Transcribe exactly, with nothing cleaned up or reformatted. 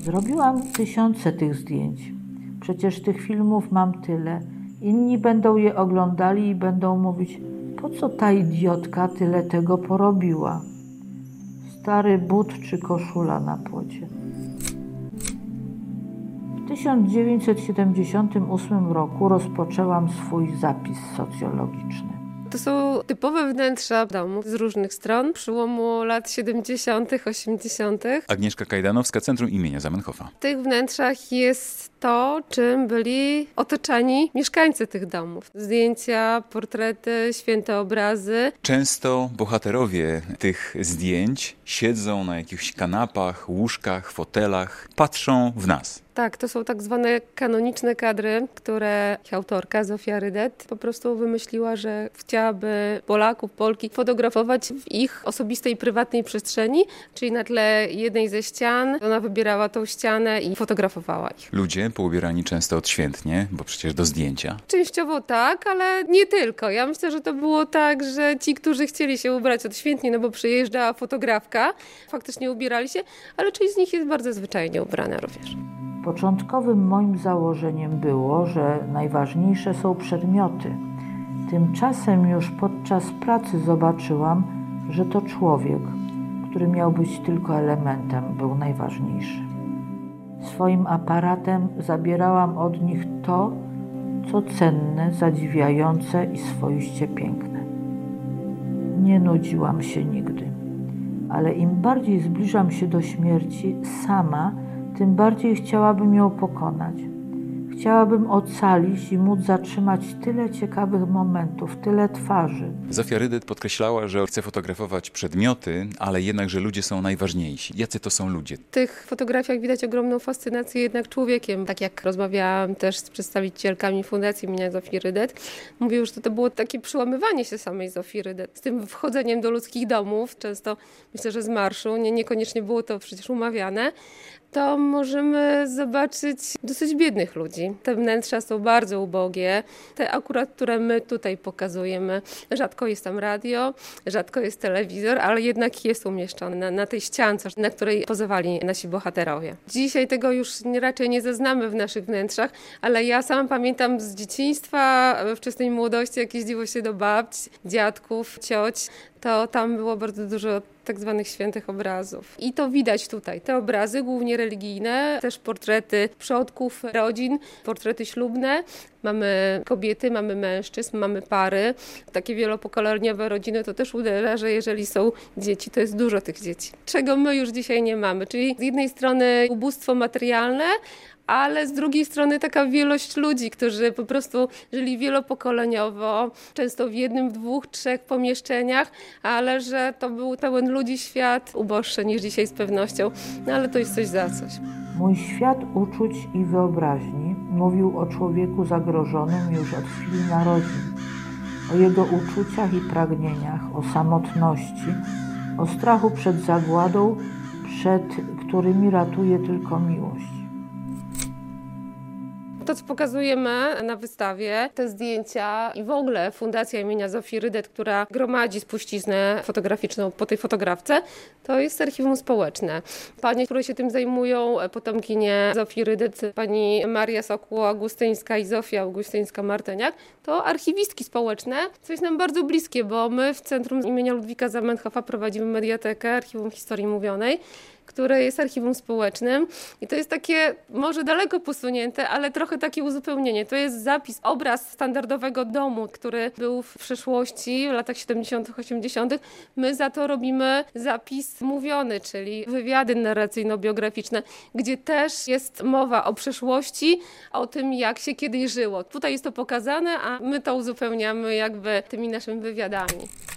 Zrobiłam tysiące tych zdjęć. Przecież tych filmów mam tyle. Inni będą je oglądali i będą mówić, po co ta idiotka tyle tego porobiła? Stary but czy koszula na płocie. W tysiąc dziewięćset siedemdziesiątym ósmym roku rozpoczęłam swój zapis socjologiczny. To są typowe wnętrza domów z różnych stron, przełomu lat siedemdziesiątych, osiemdziesiątych. Agnieszka Kajdanowska, Centrum imienia Zamenhofa. W tych wnętrzach jest to, czym byli otoczeni mieszkańcy tych domów. Zdjęcia, portrety, święte obrazy. Często bohaterowie tych zdjęć siedzą na jakichś kanapach, łóżkach, fotelach, patrzą w nas. Tak, to są tak zwane kanoniczne kadry, które autorka Zofia Rydet po prostu wymyśliła, że chciałaby Polaków, Polki fotografować w ich osobistej, prywatnej przestrzeni, czyli na tle jednej ze ścian. Ona wybierała tą ścianę i fotografowała ich. Ludzie poubierani często odświętnie, bo przecież do zdjęcia. Częściowo tak, ale nie tylko. Ja myślę, że to było tak, że ci, którzy chcieli się ubrać odświętnie, no bo przyjeżdżała fotografka, faktycznie ubierali się, ale część z nich jest bardzo zwyczajnie ubrana również. Początkowym moim założeniem było, że najważniejsze są przedmioty. Tymczasem już podczas pracy zobaczyłam, że to człowiek, który miał być tylko elementem, był najważniejszy. Swoim aparatem zabierałam od nich to, co cenne, zadziwiające i swoiście piękne. Nie nudziłam się nigdy, ale im bardziej zbliżam się do śmierci sama, tym bardziej chciałabym ją pokonać. Chciałabym ocalić i móc zatrzymać tyle ciekawych momentów, tyle twarzy. Zofia Rydet podkreślała, że chce fotografować przedmioty, ale jednak, że ludzie są najważniejsi. Jacy to są ludzie? W tych fotografiach widać ogromną fascynację jednak człowiekiem. Tak jak rozmawiałam też z przedstawicielkami Fundacji imienia Zofii Rydet, mówił, że to, to było takie przełamywanie się samej Zofii Rydet. Z tym wchodzeniem do ludzkich domów, często myślę, że z marszu, nie, niekoniecznie było to przecież umawiane, to możemy zobaczyć dosyć biednych ludzi. Te wnętrza są bardzo ubogie. Te akurat, które my tutaj pokazujemy, rzadko jest tam radio, rzadko jest telewizor, ale jednak jest umieszczony na, na tej ściance, na której pozowali nasi bohaterowie. Dzisiaj tego już raczej nie zaznamy w naszych wnętrzach, ale ja sama pamiętam z dzieciństwa, wczesnej młodości, jak jeździło się do babci, dziadków, cioć, to tam było bardzo dużo tak zwanych świętych obrazów. I to widać tutaj. Te obrazy, głównie religijne, też portrety przodków, rodzin, portrety ślubne. Mamy kobiety, mamy mężczyzn, mamy pary. Takie wielopokoleniowe rodziny to też uderza, że jeżeli są dzieci, to jest dużo tych dzieci. Czego my już dzisiaj nie mamy. Czyli z jednej strony ubóstwo materialne, ale z drugiej strony taka wielość ludzi, którzy po prostu żyli wielopokoleniowo, często w jednym, w dwóch, trzech pomieszczeniach, ale że to był pełen ludzi świat, uboższy niż dzisiaj z pewnością, no ale to jest coś za coś. Mój świat uczuć i wyobraźni mówił o człowieku zagrożonym już od chwili narodzin, o jego uczuciach i pragnieniach, o samotności, o strachu przed zagładą, przed którymi ratuje tylko miłość. To, co pokazujemy na wystawie, te zdjęcia i w ogóle Fundacja imienia Zofii Rydet, która gromadzi spuściznę fotograficzną po tej fotografce, to jest archiwum społeczne. Panie, które się tym zajmują, potomkinie Zofii Rydet, pani Maria Sokół-Augustyńska i Zofia Augustyńska-Martyniak, to archiwistki społeczne, co jest nam bardzo bliskie, bo my w Centrum imienia Ludwika Zamenhofa prowadzimy mediatekę, Archiwum Historii Mówionej, które jest archiwum społecznym i to jest takie może daleko posunięte, ale trochę takie uzupełnienie. To jest zapis, obraz standardowego domu, który był w przeszłości, w latach siedemdziesiątych, osiemdziesiątych. My za to robimy zapis mówiony, czyli wywiady narracyjno-biograficzne, gdzie też jest mowa o przeszłości, o tym, jak się kiedyś żyło. Tutaj jest to pokazane, a my to uzupełniamy jakby tymi naszymi wywiadami.